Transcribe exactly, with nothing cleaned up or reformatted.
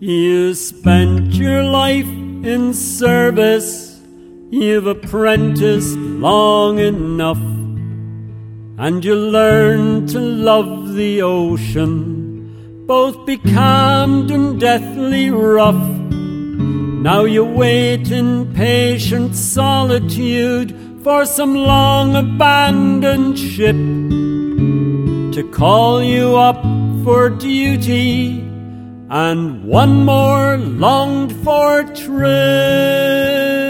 You spent your life in service, you've apprenticed long enough, and you learned to love the ocean, both becalmed and deathly rough. Now you wait in patient solitude for some long abandoned ship to call you up for duty and one more longed for trip.